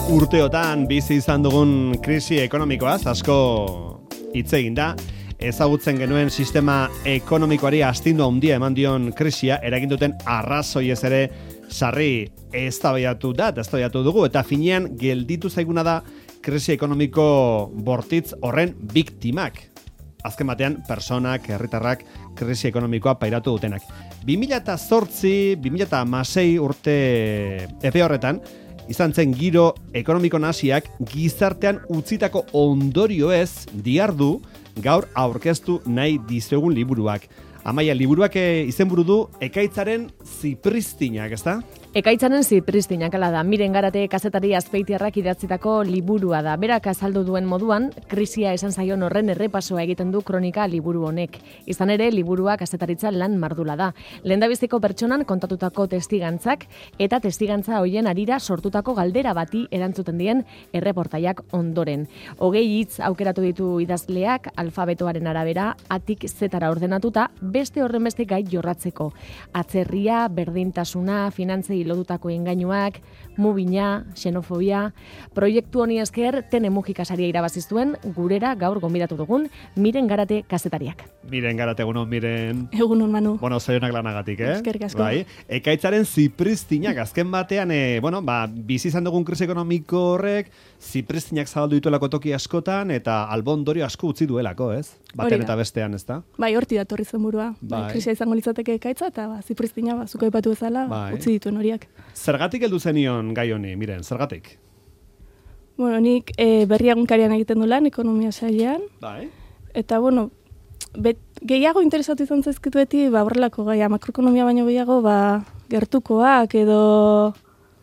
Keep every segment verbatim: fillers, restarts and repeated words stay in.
urteotan bizi izan dugun krisi ekonomikoaz asko hitz egin da. Ezagutzen genuen sistema ekonomikoari astindu handia eman dion krisia eragin duten arrazoiez ere sarri eztabaidatu da, eztabaidatu dugu eta finean gelditu zaiguna da krisi ekonomiko bortitz horren biktimak. Azken batean, personak, herritarrak, krisi ekonomikoa pairatu dutenak. bi mila zortzi bi mila hamasei urte epe horretan, izan zen giro ekonomiko nahasiak gizartean utzitako ondorioez dihardu gaur aurkeztu nahi dizuegun liburuak. Amaia, liburuak izenburu du Ekaitzaren Zipristinak, ezta? Ekaitzaren Zipristinak, ala da. Miren Garate kazetari Azpeitiarrak idatzitako liburua da. Berak azaldu duen moduan, krisia esan zaion horren errepasoa egiten du kronika liburu honek. Izan ere, liburua kazetaritza lan mardula da. Lehendabiziko pertsonan kontatutako testigantzak eta testigantza hoien arira sortutako galdera bati erantzuten dien erreportaiak ondoren. Hogei hitz aukeratu ditu idazleak, alfabetoaren arabera, atik zetara ordenatuta, beste horren beste gai jorratzeko. Atzerria, berdintasuna, finantzei lotutako engainuak, mubina, xenofobia. Proiektu honi esker Tene Mujika saria irabazi zuen gurera gaur gonbidatu dugun Miren Garate kazetariak. Miren Garate, egunon, Miren. Egunon, Manu. Bueno, zaionak lanagatik, eh? Eskerrik asko. Bai. Ekaitzaren Zipristinak, azken batean, eh, bueno, ba, bizi izan dugun krisi ekonomiko horrek, Zipristinak zabaldu dituelako toki askotan, eta albondorio asko utzi duelako, ez? Baten eta bestean, ez da? Bai, horti datorri zen burua. Bai. Bai, krisia izango litzateke Ekaitza, eta ba, Zipristina, ba, zuko aipatu bezala, bai, utzi dituen horiak. Zergatik heldu zenion gai honi, Miren, zergatik? Bueno, nik e, berri egunkarian egiten du lan, ekonomia sailean. Bai. Eta, bueno, bet, gehiago interesatu izan zaizkitu beti, ba, horrelako gaia, makroekonomia baino gehiago, ba, gertukoak edo...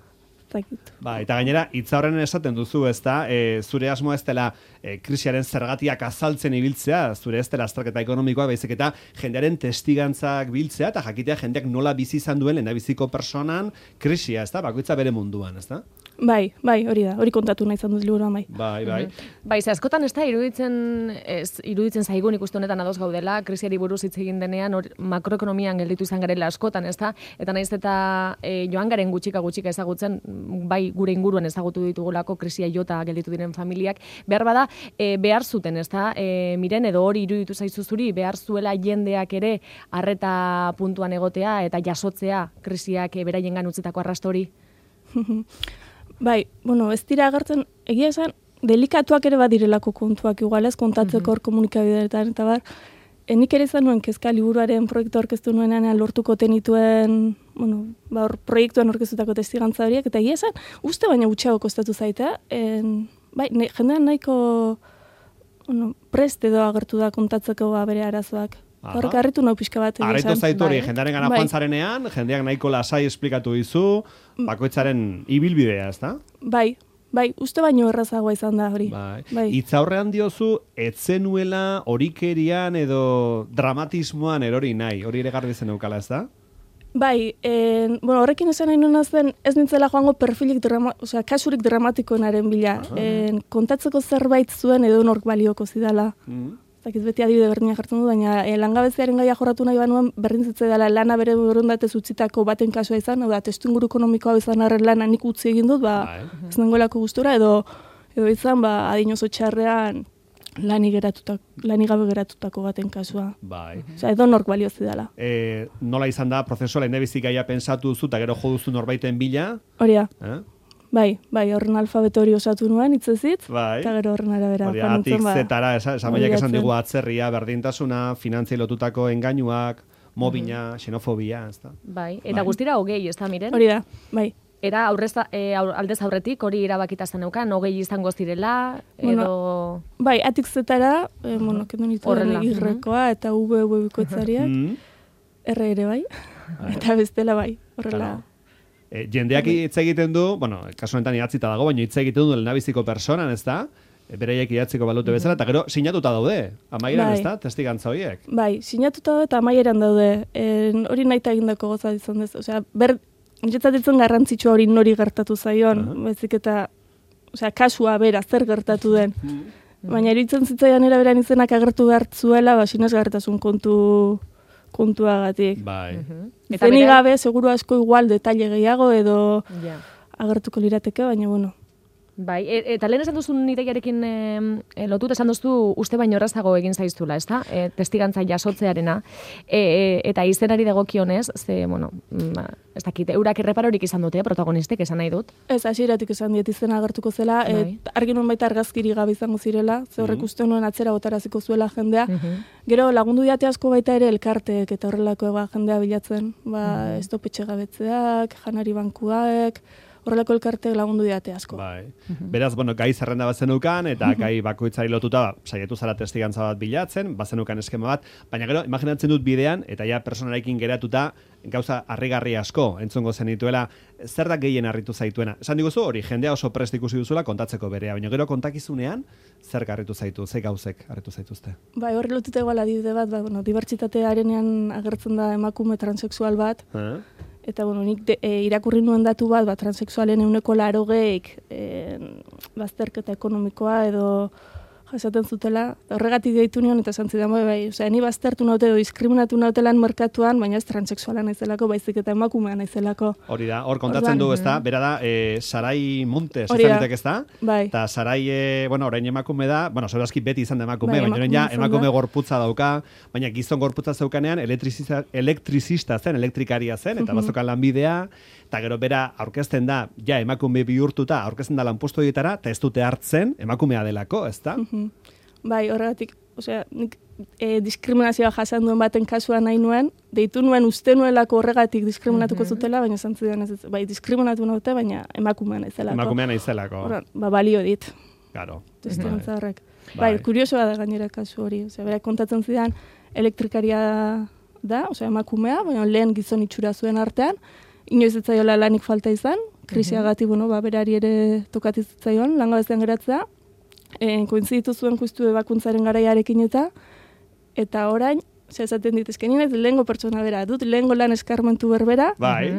Ba, eta gainera, hitza horren esaten duzu, ez da, e, zure asmoa ez dela e, krisiaren zergatiak azaltzen ibiltzea, zure ez dela azterketa ekonomikoa, baizik eta jendearen testigantzak biltzea, eta jakitea jendeak nola bizi izan duen lehendabiziko personan krisia, ez da, bakoitza bere munduan, ez da? Bai, bai, hori da, hori kontatu nahi izan dut liburuan, bai. Bai, bai. Mm-hmm. Bai, ze askotan ez da, iruditzen, ez, iruditzen zaigun ikuste honetan ados gaudela, krisiari buruz hitz egin denean, or, makroekonomian gelditu izan garela askotan, ez da, eta nahiz eta e, joan garen gutxika gutxika ezagutzen, bai gure inguruan ezagutu ditugulako krisia jota gelditu diren familiak, behar bada, e, behar zuten, ez da, e, Miren, edo hori iruditu zaizu zuri, behar zuela jendeak ere arreta puntuan egotea eta jasotzea krisiak e, beraien utzitako arrasto hori? Bai, bueno, ez dira agertzen, egia esan, delikatuak ere badirelako kontuak, igual ez kontatzeko hor mm-hmm. komunikabideetan, eta bar, enik ere izan nuen kezka liburuaren proiektu orkestu nuenean lortuko tenituen, bueno, ba, or, proiektuan orkestutako testigantza horiek, eta egia esan, uste baina gutxiago kostatu zaitea, en, bai, ne, jendean nahiko bueno, prest edo agertu da kontatzeko ba, bere arazoak. Horrek harritu nau pixka bat. Harritu zaitu hori, jendearen gana joan zarenean, jendeak nahiko lasai esplikatu dizu, bakoitzaren ibilbidea, ez da? Bai, bai, uste baino errazagoa izan da hori. Bai. Bai. Itzaurrean diozu, etzenuela horikerian edo dramatismoan erori nahi, hori ere garbi zen eukala, ez da? Bai, en, bueno, horrekin esan nahi nuna zen, ez nintzela joango perfilik, drama, osea, kasurik dramatikoenaren bila. En, kontatzeko zerbait zuen edo nork balioko zidala. Mm. Zakiz beti adibide berdina jartzen du, baina e, langabeziaren gaia jorratu nahi banuen berdin zitze dela lana bere borondatez utzitako baten kasua izan, edo testuinguru ekonomikoa izan arren lana nik utzi egin dut, ba, ez nengoelako gustura, edo, edo izan, ba, adin oso txarrean lani geratutako, lani gabe geratutako baten kasua. Bai. Osea, edo nork balio zidala. E, nola izan da, prozesu lehendabizi gaia pensatu duzu, eta gero jo duzu norbaiten bila? Hori da. Eh? Bai, bai, horren alfabeto hori osatu nuen, hitzezit, bai. Eta gero horren arabera. Hori, atik zetara, esan baiak esan digu atzerria, berdintasuna, finantzia lotutako engainuak, mobina, mm-hmm. xenofobia, ez da? Bai, eta bai. Guztira hogei, ez da, Miren? Hori da, bai. Era aurrez, e, aldez aurretik hori erabakita zeneukan, hogei izango zirela, edo... Bueno, bai, atik zetara, e, bueno, kendu nitu irrekoa, eta V V bikoitzariak, R ere bai, eta bestela bai, horrela... E, jendeak hitz egiten du, bueno, kasu honetan idatzita dago, baina hitz egiten du lehendabiziko personan, ez da? E, bereiek idatziko balute bezala, eta gero sinatuta daude, amaieran, bai. Ez da? Testigantza horiek. Bai, sinatuta daude eta amaieran daude. E, hori nahi eta egindako goza izan dez. Osea, ber, niretzat ditzen garrantzitsua hori nori gertatu zaion, uh-huh. Bezik eta, osea, kasua bera, zer gertatu den. Uh-huh. Baina eritzen zitzaidan eraberan izenak agertu behar zuela, ba, sinesgarritasun kontu... kontuagatik. Bai. Uh-huh. Zenik gabe, seguru asko igual detaile gehiago edo yeah. agertuko lirateke, baina bueno. Bai, e, eta lehen esan duzun ideiarekin e, lotuta esan duzu uste baino errazago egin zaiztula, ezta? E, testigantza jasotzearena. E, e, eta izenari dagokionez, ze, bueno, ma, ez dakit, eurak erreparorik izan dute, protagonistek esan nahi dut. Ez, hasieratik esan diet izena agertuko zela, Bai. et, argi nuen baita argazkiri gabe izango zirela, ze horrek uste nuen atzera botaraziko zuela jendea. Mhm. Gero lagundu diate asko baita ere elkarteek eta horrelako eba jendea bilatzen, ba, estopetxe gabetzeak, janari bankuak, horrelako elkarteek lagundu diate asko. Bai. Beraz, bueno, gai zerrenda bat zenukan, eta gai bakoitzari lotuta, ba, saiatu zara testigantza bat bilatzen, bazenukan eskema bat, baina gero, imaginatzen dut bidean, eta ja personarekin geratuta, gauza harrigarri asko entzungo zenituela, zer da gehien harritu zaituena? Esan diguzu hori, jendea oso prest ikusi duzula kontatzeko berea, baina gero kontakizunean, zer harritu zaitu, ze gauzek harritu zaituzte? Bai, horri lotuta igual adibide bat, ba, bueno, dibertsitatearenean agertzen da emakume transexual bat, Eh? eta bueno, nik de, e, irakurri nuen datu bat, ba, transexualen euneko larogeik e, bazterketa ekonomikoa edo jasaten zutela, horregatik deitu nion eta esan zidan, bai, bai, osea, ni baztertu naute edo diskriminatu nautelan merkatuan, baina ez transexuala naizelako, baizik eta emakumea naizelako. Hori da, hor kontatzen Orduan, du, ezta? Bera da, e, Sarai Montes, Hori da. ezanitek, ezta? Bai. Eta Sarai, e, bueno, orain emakume da, bueno, segurazki beti izan da emakume, Bai, baina orain ja emakume izan emakume da. gorputza dauka, baina gizon gorputza zeukanean elektrizista, elektrizista zen, elektrikaria zen, eta bazokan lanbidea, eta gero bera aurkezten da, ja emakume bihurtuta, aurkezten da lanpostu dietara, eta ez dute hartzen emakumea delako, ezta? Bai, horregatik, osea, nik e, diskriminazioa jasan duen baten kasua nahi nuen, deitu nuen uste nuelako horregatik diskriminatuko zutela, baina esan zidan ez, bai, diskriminatu naute, baina emakumea naizelako. Emakumea naizelako. Horren, ba, balio dit, Claro. testigantza horrek. Bai. Bai, kuriosoa da gainera kasu hori, osea, berak kontatzen zidan elektrikaria da, osea, emakumea, baina lehen gizon itxura zuen artean, inoiz ez zaiola lanik falta izan, krisiagatik, bueno, ba, berari ere tokatu zitzaion, langabezian geratzea, e, koinziditu zuen justu ebakuntzaren garaiarekin eta, eta orain, osea, esaten dit, esken naiz lehengo pertsona bera, dut lehengo lan eskarmentu berbera, Bai.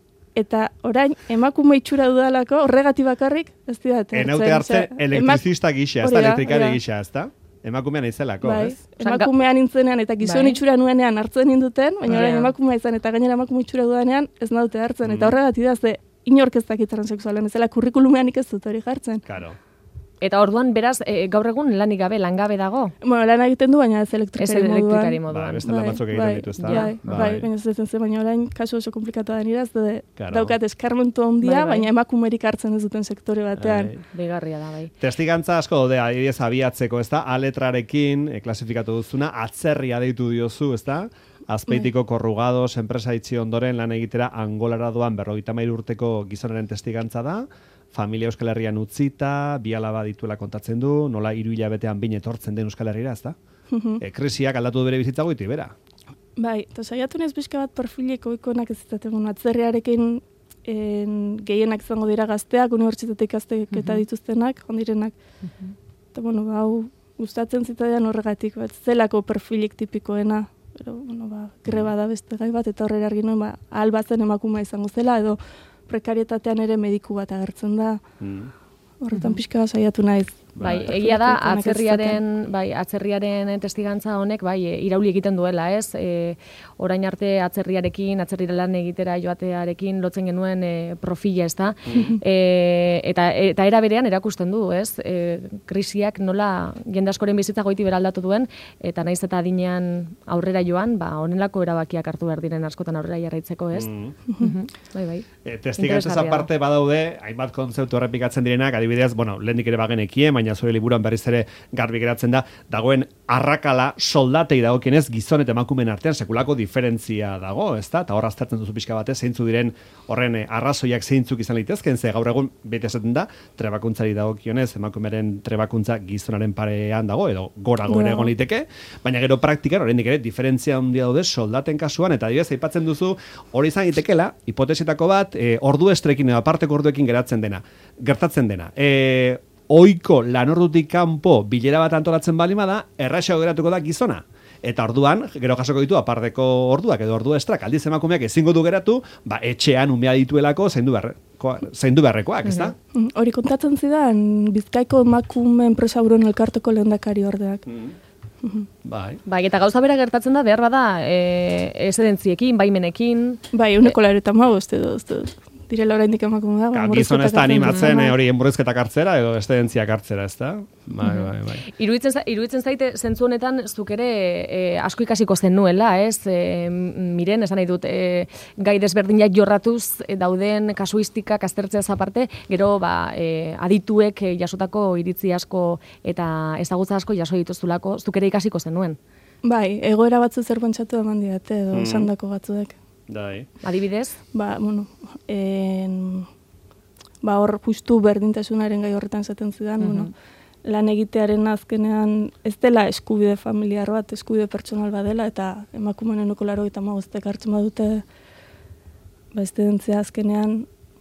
eta orain emakume itxura dudalako, horregatik bakarrik, ez didat. Enaute hartzen elektrizista gisa, ez da, Hori da, elektrikari hori da. gisa, ez da? Emakumea naizelako, Bai, ez? emakumea nintzenean eta gizon Bai. itxura nuenean hartzen ninduten, baina Bai. orain emakumea izan eta gainera emakume itxura dudanean ez naute hartzen. Eta horregatik da, ze inork ez dakit transexualen, ezela kurrikulumean ez dut hori jartzen. Claro. Eta orduan, beraz, e, gaur egun lanik gabe, langabe dago? Bueno, lan egiten du, baina ez Ez elektrikari moduan. elektrikari Ba, moduan. beste lan batzuk egiten ditu, ez da? Bai, bai, baina ez zen, baina orain kasu oso komplikatu da nira, ez de, Claro. daukat eskarmentu handia, Bai, bai. baina emakumerik hartzen ez duten sektore batean. Bai. Begarria da, bai. Testigantza asko daude, adibidez abiatzeko, ez da? A letrarekin, e, klasifikatu duzuna, atzerria deitu diozu, ez da? Azpeitiko korrugados, enpresa itxi ondoren lan egitera Angolara doan berrogeita hamairu urteko gizonaren testigantza da, familia Euskal Herrian utzita, bi alaba dituela kontatzen du, nola hiru hilabetean bin etortzen den Euskal Herrira, ez da? e, krisiak aldatu du bere bizitza goiti, bera. Bai, eta saiatu naiz pixka bat perfileko ikonak ez izaten, bueno, atzerriarekin en, gehienak izango dira gazteak, unibertsitate ikasteketa dituztenak, ondirenak. Eta, bueno, ba, hau gustatzen zitaidan horregatik, bat zelako perfilik tipikoena, pero, bueno, ba, greba da beste gai bat, eta horrela argi nuen, ba, ahal bazen emakumea izango zela, edo prekarietatean ere mediku bat agertzen da, Mm. horretan pixka bat saiatu naiz. Bai, Bai. egia da Ikonak ez atzerriaren, bai, atzerriaren testigantza honek bai e, irauli egiten duela, ez? E, orain arte atzerriarekin, atzerrira lan egitera joatearekin lotzen genuen e, profila, ez da? E, eta eta era berean erakusten du, ez? E, krisiak nola jende askoren bizitza goiti bera aldatu duen eta naiz eta adinean aurrera joan, ba honelako erabakiak hartu behar diren askotan aurrera jarraitzeko, ez? Mm. Mhm. Bai, bai. E, testigantza Interesgarria da. aparte badaude, hainbat kontzeptu errepikatzen direnak, adibidez, bueno, lehenik ere bagenekien, baina zure liburuan berriz ere garbi geratzen da, dagoen arrakala soldatei dagokienez gizon eta emakumeen artean sekulako diferentzia dago, ezta? Eta hor aztertzen duzu pixka batez, zeintzu diren horren eh, arrazoiak zeintzuk izan litezken, ze gaur egun bete esaten da, trebakuntzari dagokionez, emakumeren trebakuntza gizonaren parean dago, edo gorago ere Gorago. egon liteke, baina gero praktikan oraindik ere diferentzia handia daude soldaten kasuan, eta adibidez aipatzen duzu hori izan itekela, hipotesietako bat, e, ordu estrekin edo aparteko orduekin geratzen dena, gertatzen dena. E, oiko lanordutik kanpo bilera bat antolatzen balima da, erraxago geratuko da gizona. Eta orduan, gero jasoko ditu apardeko orduak edo ordu estrak, aldiz emakumeak ezingo du geratu, ba, etxean umea dituelako zaindu beharrekoa, zaindu beharrekoak, ez da? Mm, Hori kontatzen zidan, Bizkaiko emakume enpresaburon elkarteko lehendakari ordeak. Bai. Bai, eta gauza bera gertatzen da, behar bada, e, esedentziekin, baimenekin, Bai, euneko laurogeita hamabost edo, ez dut. direla oraindik emakume da. Ba, gizon ez da animatzen eh, hori enburrizketak hartzera edo estedentziak hartzera, ez da? Bai, bai, bai. Iruditzen, iruditzen zaite, zentzu honetan, zuk ere e, asko ikasiko zen nuela, ez? E, miren, esan nahi dut, e, gai desberdinak jorratuz e, dauden kasuistikak aztertzeaz aparte, gero ba, e, adituek e, jasotako iritzi asko eta ezagutza asko jaso dituzulako, zuk ere ikasiko zen nuen. Bai, egoera batzu zer pentsatu eman diate, edo Mm. esandako batzuek. Dai. Adibidez? Ba, bueno, en, ba, hor justu berdintasunaren gai horretan zaten zidan, Mhm. bueno, lan egitearen azkenean ez dela eskubide familiar bat, eskubide pertsonal bat dela, eta emakumeen nuko laro eta magoztek hartzen badute, ba, estedentzia azkenean,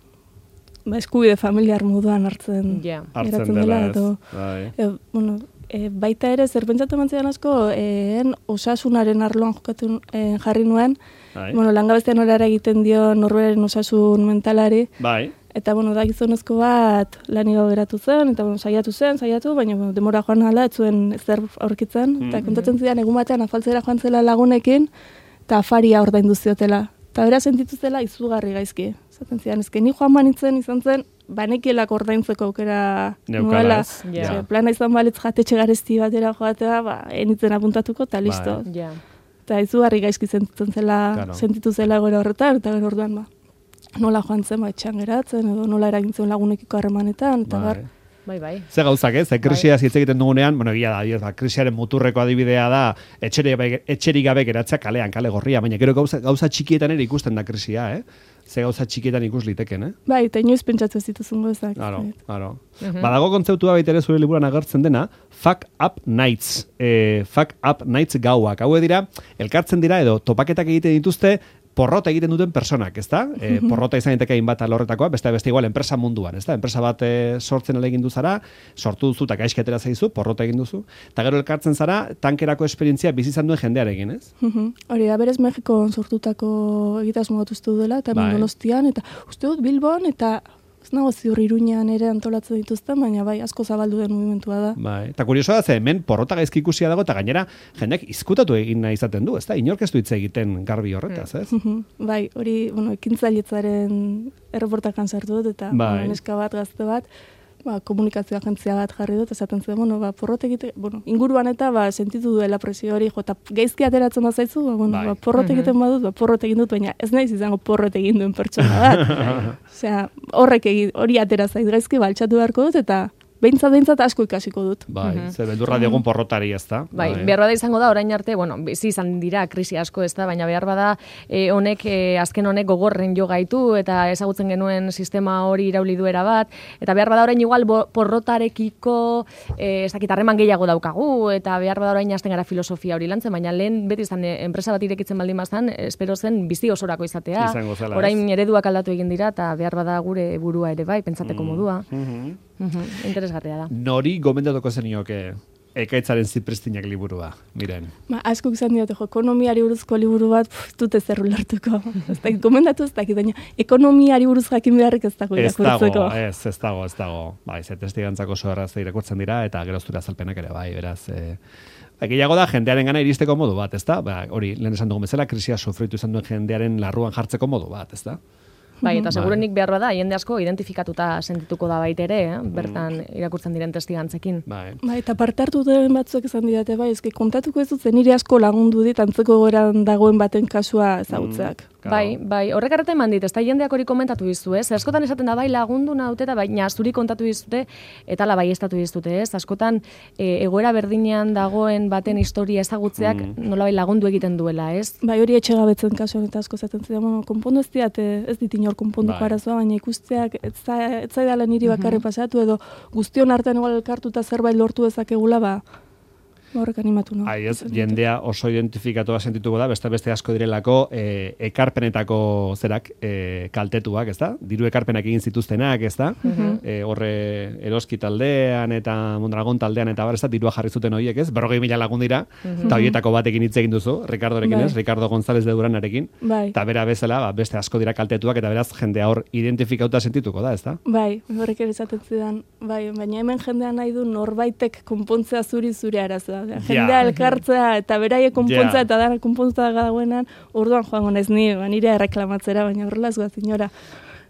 ba, eskubide familiar moduan hartzen, Ja. Hartzen geratzen dela, ez. edo, Bai. e, bueno, e, baita ere, zer pentsatu eman zidan asko, en osasunaren arloan jokatu e, jarri nuen, Bai. bueno, langabestean horara egiten dio norberen osasun mentalari, Bai. eta, bueno, da gizonezko bat lanio geratu zen, eta, bueno, saiatu zen, saiatu, baina, bueno, demora joan hala, ez zuen ezer aurkitzen, eta Mhm. kontatzen zidan egun batean afaltzera joan zela lagunekin, eta afaria ordaindu ziotela. Eta bera sentitu zela izugarri gaizki. Zaten zidan, ezke ni joan manitzen izan zen, banekielak ordaintzeko aukera Neukala, nuela. ez? Ja. Osea, plana izan balitz jatetxe garesti batera joatea, ba, enitzen apuntatuko, eta listo. Bai. Ja. Eta izugarri gaizki sentitzen zela, Claro. sentitu zela gero horretan, eta gero orduan, ba, nola joan zen, ba, etxean geratzen, edo nola eragintzen lagunekiko harremanetan, eta Bai. bar, Bai, bai. Ze gauzak, ez? Ze krisiaz hitz egiten dugunean, bueno, egia da, adibidez, ba, krisiaren muturreko adibidea da etxeri gabe, etxerik gabe geratzea kalean, kale gorria, baina gero gauza, gauza txikietan ere ikusten da krisia, eh? Ze gauza txikietan ikus liteken, eh? bai, eta inoiz pentsatu ez dituzun gozak. Claro, claro. Mhm. Badago kontzeptua baita ere zure liburuan agertzen dena, fuck up nights, eh, fuck up nights gauak. Hauek dira, elkartzen dira edo topaketak egiten dituzte porrota egiten duten personak, ezta? E, porrota izan daiteke hainbat alorretakoa, beste beste igual enpresa munduan, ezta? Enpresa bat e, sortzen ale egin du zara, sortu duzu eta gaizki atera zaizu, porrota egin duzu, eta gero elkartzen zara tankerako esperientzia bizi izan duen jendearekin, ez? Mhm. Hori da, berez Mexikon sortutako egitasmo bat uste dela, eta hemen Bai. Donostian, eta uste dut Bilbon, eta ez nago ziur Iruñan ere antolatzen dituzten, baina bai, asko zabaldu den mugimentua da. Bai. Eta kuriosoa da, ze hemen porrota gaizki ikusia dago, eta gainera jendeak izkutatu egin nahi izaten du, ezta? Inork ez du hitz egiten garbi horretaz, ez? Mhm. Bai, hori, bueno, ekintzailetzaren erreportakan sartu dut, eta Bai. bueno, neska bat, gazte bat, ba, komunikazio agentzia bat jarri dut, esaten zuen, bueno, ba, porrot egite, bueno, inguruan eta ba, sentitu duela presio hori, jo, eta gaizki ateratzen bazaizu, ba, bueno, Bai. ba, porrot egiten badut, ba, porrot egin dut, baina ez naiz izango porrot egin duen pertsona bat. Osea, horrek egin, hori atera zait gaizki, baltsatu beharko dut, eta behintzat, behintzat asko ikasiko dut. Bai, Mhm. ze beldurra diogun porrotari, ezta? Bai, behar bada izango da orain arte, bueno, bizi izan dira krisi asko ez da, baina behar bada e, honek, e, azken honek gogorren jo gaitu eta ezagutzen genuen sistema hori irauli duera bat, eta behar bada orain igual bo, porrotarekiko e, ez dakit harreman gehiago daukagu, eta behar bada orain hasten gara filosofia hori lantzen, baina lehen beti izan e, enpresa bat irekitzen baldin bazan, espero zen bizi osorako izatea, Izango zela, ez? orain ereduak aldatu egin dira, eta behar bada gure burua ere bai, pentsateko modua. Mhm. Mhm, interesgarria da. Nori gomendatuko zenioke ekaitzaren zipristinak liburua, miren. Ba, asko izan diote, jo, ekonomiari buruzko liburu bat, puf, ez dute zer ulertuko. Ez dakit, gomendatu ez dakit, baina ekonomiari buruz jakin beharrik ez dago Ez dago, irakurtzeko. ez, ez dago, ez dago. Bai, ze testigantzako oso erraz irakurtzen dira, eta geroztura azalpenak ere, bai, beraz... E... Gehiago da, jendearen gana iristeko modu bat, ezta? Ba, hori, lehen esan dugun bezala, krisia sufritu izan duen jendearen larruan jartzeko modu bat, ezta? Bai, eta Bai. segurenik behar da, jende asko identifikatuta sentituko da baitere, eh? bertan irakurtzen diren testigantzekin. Bai. Bai, eta parte hartu den batzuek esan didate, bai, eski kontatuko ez dut zen nire asko lagundu dit antzeko goran dagoen baten kasua ezagutzeak. Bai, bai, horrek arreta eman dit, ez da jendeak hori komentatu dizu, ez? Askotan esaten da, bai, lagundu naute, eta baina zuri kontatu dizute, eta la bai estatu dizute, ez? Askotan, e, egoera berdinean dagoen baten historia ezagutzeak Mm. nola bai lagundu egiten duela, ez? Bai, hori etxe gabetzen kasu honetan asko zaten zidan, bueno, konpondu ez diate, ez dit inor konponduko Bai. arazoa, baina ikusteak ez za- ez zaidala niri bakarri pasatu, edo guztion artean igual elkartuta zerbait lortu dezakegula, ba, horrek animatu no. Ai, ez, jendea oso identifikatua sentituko da, beste beste asko direlako e, ekarpenetako zerak e, kaltetuak, ez da? Diru ekarpenak egin zituztenak, ez da? E, horre eroski taldean eta Mondragon taldean eta bar, ez da, dirua jarri zuten horiek, ez? Berrogei mila lagun dira, eta horietako batekin hitz egin duzu, Ricardorekin, Bai. ez? Ricardo González de Duranarekin. Bai. Eta bera bezala, ba, beste asko dira kaltetuak, eta beraz jendea hor identifikauta sentituko da, ez da? Bai, horrek ere esaten zidan, bai, baina hemen jendea nahi du norbaitek konpontzea zuri zure arazoa. Osea, jendea elkartzea eta beraiek konpontzea Ja. eta dara konpontzea dagoenan, orduan joango naiz ni, ba, nire erreklamatzera, baina horrela ez goaz inora.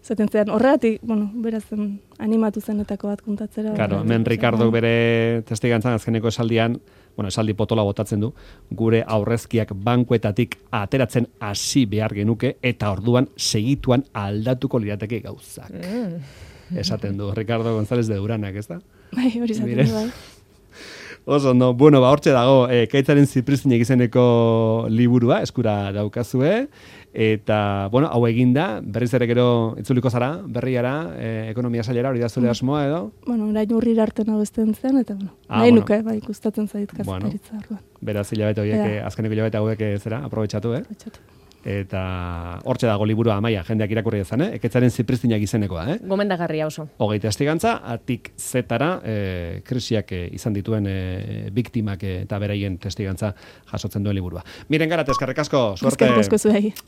Zaten zean, horregatik, bueno, berazen animatu zenetako bat kontatzera. Claro, hemen Ricardo bere testigantzan azkeneko esaldian, bueno, esaldi potola botatzen du, gure aurrezkiak bankuetatik ateratzen hasi behar genuke, eta orduan segituan aldatuko lirateke gauzak. Mm. Esaten du, Ricardo González de Duranak, ez da? Bai, hori esaten du, bai. Oso, no, bueno, ba, hortxe dago, e, Kaitzaren Zipristinek izeneko liburua, eskura daukazue, eta, bueno, hau eginda, berriz ere gero itzuliko zara, berriara, e, ekonomia sailera, hori da zure asmoa edo? Bueno, orain urrira arte nago esten zen, eta, bueno, ah, nahi bueno. nuke, bai, gustatzen zait kazetaritza bueno, arduan. Beraz, hilabete horiek, azkeneko hilabete hauek zera, aprobetxatu, eh? Aprobetxatu. Eta hortxe dago liburua Amaia, jendeak irakurri dezan, eh? Ekaitzaren Zipristinak izenekoa, eh? Gomendagarria oso. Hogei testigantza, atik zetara, eh, krisiak eh, izan dituen eh, biktimak eh, eta beraien testigantza jasotzen duen liburua. Miren gara, eskerrik asko, suerte. Eskerrik asko zuei.